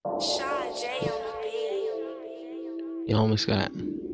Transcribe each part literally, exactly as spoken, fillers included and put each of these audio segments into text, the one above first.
Shy J on the beat. You almost got.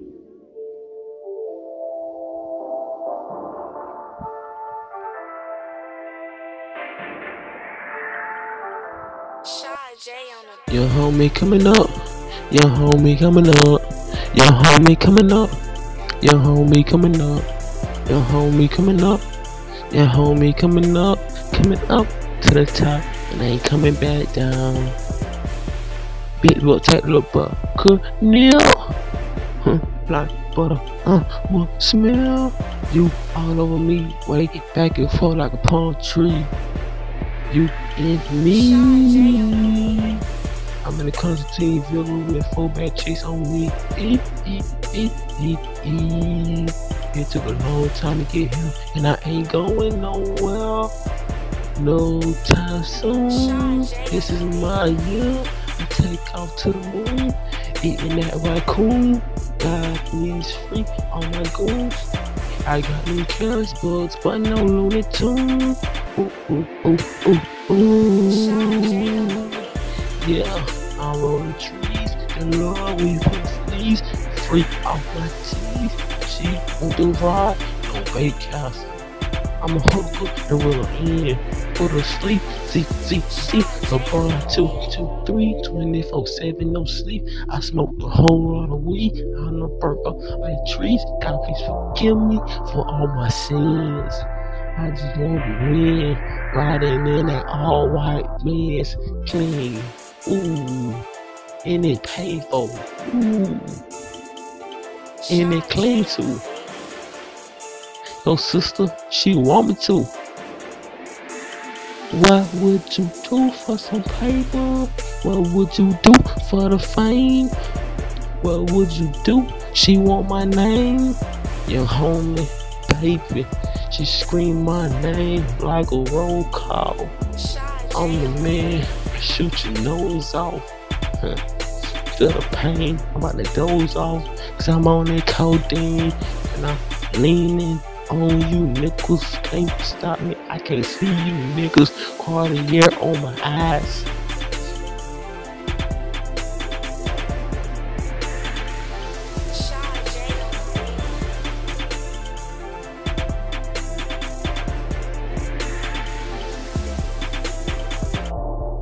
Shy J on the beat. Your homie coming up. Your homie coming up. Your homie coming up. Your homie coming up. Your homie coming up. Your homie coming up. Coming up to the top and ain't coming back down. Big little tight little butt. Could kneel. Huh, like butter. Uh, will smell. You all over me. Way back and forth like a palm tree. You and me. I'm in the Constantine Villa with four back chase on me. E, e, e, e, e. It took a long time to get here, and I ain't going nowhere. No time soon. This is my year. I take off to the moon, eating that raccoon. God means free, all my goons. I got them careless bugs, but no Looney Tunes. Ooh, ooh, ooh, ooh, ooh. Yeah, I'm rolling trees. The Lord, we put fleas. Free off my teeth. She won't do ride, no bait castle. I'm a hooker, the real in. Put her sleep, see, see, see. LeBron two, two, three, twenty-four seven, no sleep. I smoke the whole lot of weed. I'm a burger like trees. God, please forgive me for all my sins. I just want to win. Riding in that all white Benz, clean. Ooh, and it painful. Ooh, and it clean too. Your sister, she want me to. What would you do for some paper? What would you do for the fame? What would you do? She want my name. Your homie, baby, she scream my name like a roll call. I'm the man, shoot your nose off. Feel the pain, I'm about to doze off. Cause I'm on that codeine and I'm leaning on you niggas. Can't stop me, I can't see you niggas. Cartier on my eyes.